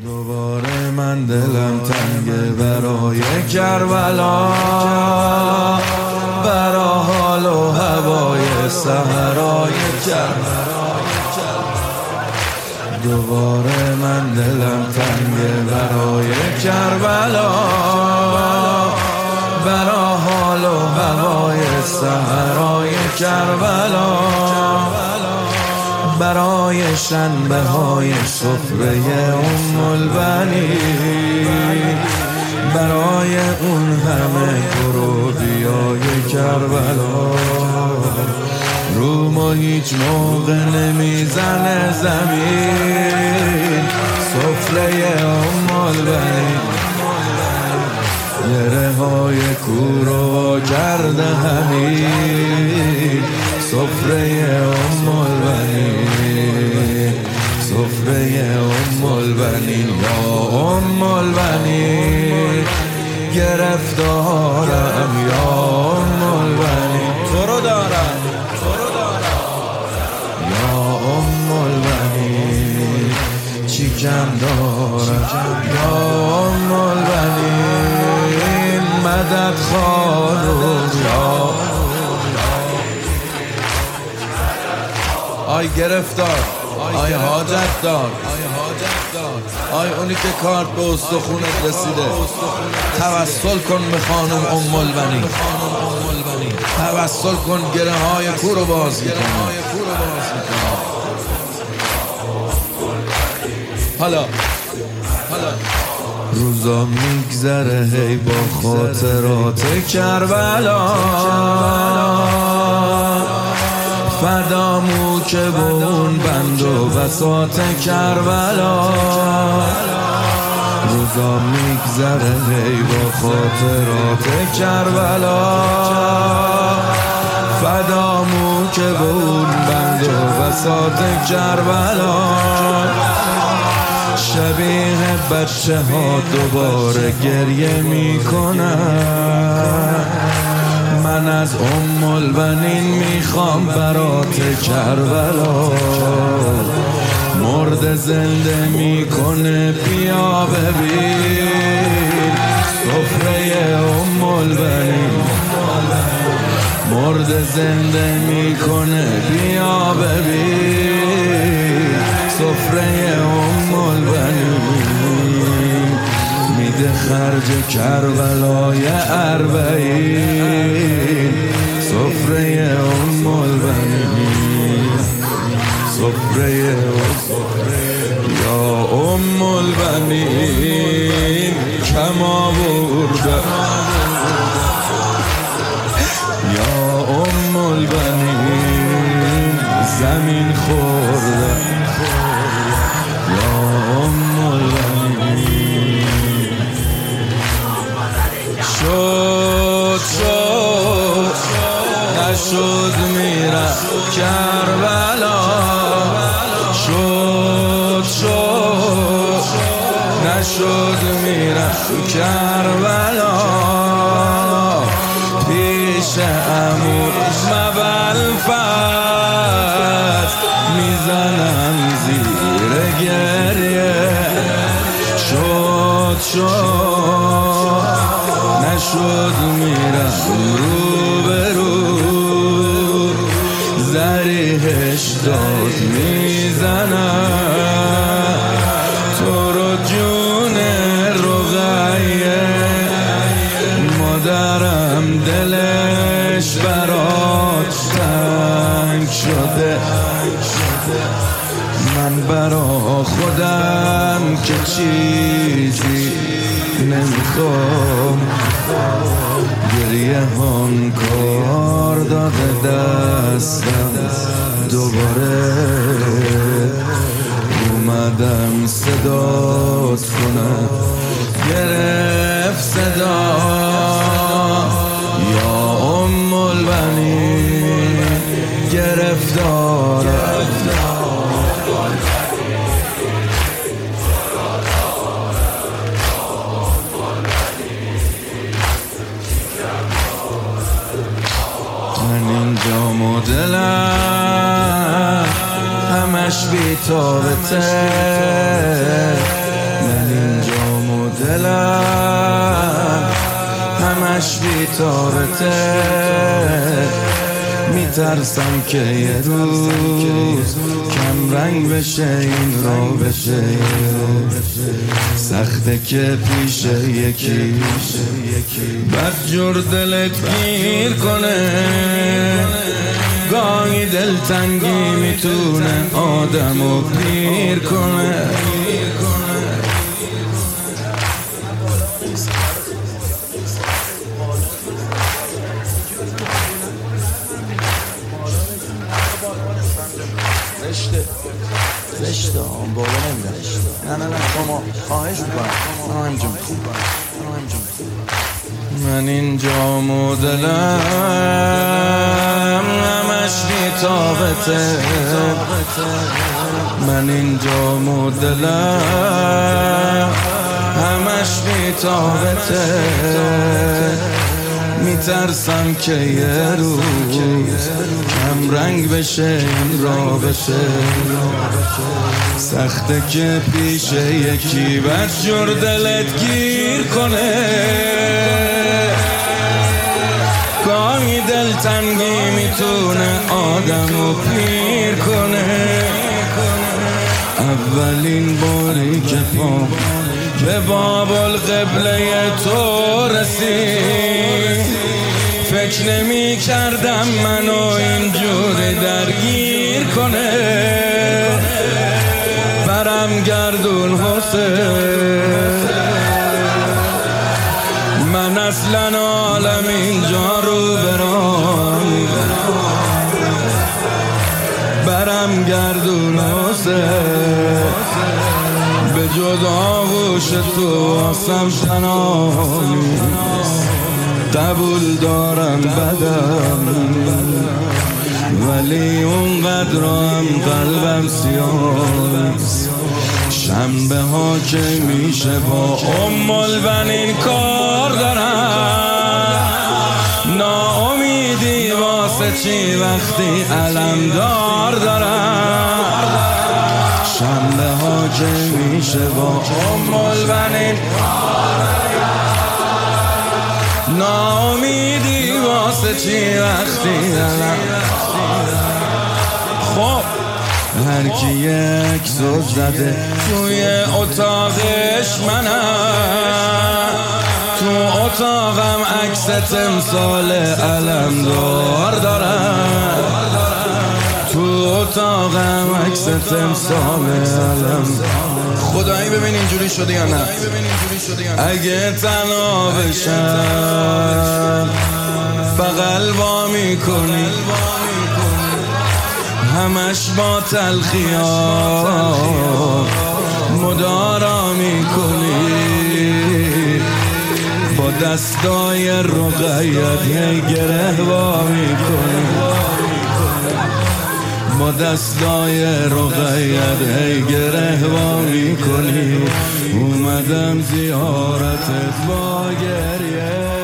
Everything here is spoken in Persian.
دوباره من دلم تنگه برای کربلا، برا حال و هوای صحرای کربلا. دوباره من دلم تنگه برای کربلا، برا حال و هوای صحرای کربلا، برای شنبه های سفره البنین، برای اون همه گروهیای کربلا. رومو هیچ موقع نمیزنه زمین، سفره البنین گره های کور رو کرده همین، سفره البنین، سفره البنین. یا البنین گرفتارم، یا البنین تو رو دارم، یا البنین چی کم دارم، یا البنین مدد خانم. یا آی گرفتار، آی حاجت دار، آی اونی که کارت به استخونت رسیده، توسل کن به خانم البنین، توسل کن گره های کور رو باز کنه. حالا روزا میگذره هی با خاطرات کربلا، فدامو که با اون بند و بساط کربلا. روزا میگذره هی با خاطرات کربلا، فدامو که با اون بند و بساط کربلا. شبیه بچه ها دوباره گریه میکنن، من از البنین میخوام برات کربلا. مرد زنده میکنه بیا ببین، سفره البنین مرد زنده میکنه بیا ببین، سفره البنین میده خرج کربلای اربعین، سفره البنین، سفره یا البنین کم آورده، یا البنین زمین خورده، یا البنین شد نشد میره کربلا، شد نشد میره کربلا. پیش عمو مبلفت میزنم زیر گریه، شد نشد میرم رو به رو، زریحش داد میزنم تو رو جون رقیه. مادرم دلش برات تنگ شده، من برا خودم که چیزی نمیخوام، گریه هم کار داده دستم، دوباره اومدم صدات کنم، گرفت صدا یا البنین گرفتارم. من اینجا مدلم همش بی تابته، همش بی‌طارته، میترسم که یه روز کم رنگ بشه این رابطه، سخته که پیش یکی بدجور دلت گیر کنه، گاهی دلتنگی میتونه آدمو پیر کنه. زشته آن بالا نمیدن. نه شما خواهش میکنم من اینجا مدلم همش بی‌طاقته، من اینجا مدلم همش بی‌طاقته، میترسم که یه روز کم رنگ بشه این رابطه، سخته که پیش یکی بدجور دلت گیر کنه، گاهی دلتنگی میتونه آدمو پیر کنه. اولین باری که پام به باب القبله تو رسید، فکر نمی کردم منو اینجوری درگیر کنه، برم گردون حسین، من اصلا عالم اینجا رو برام، برم گردون حسین، به جز آغوش تو آسم تنانی، قبول دارم بدم ولی اونقدر هم قلبم سیاه، شنبه ها که میشه با البنین کار دارم، ناامیدی واسه چی وقتی علمدار دارم، شنبه ها که میشه با البنین ناامیدی واسه چی وقتی خب هر کی یک سوز زده توی اتاقش منم، تو اتاقم عکس تمثال علمدار دارم، تو اتاقم عکس تمثال علمدار. خدایی ببین اینجوری شده یا نه؟ اگه تنها بشم بغل وا میکنی، همش با تلخی‌ها مدارا میکنی، با دستای رقیت هی گره وا میکنی، با دستای رقیت هی گره وا میکنی، اومدم زیارتت با گریه.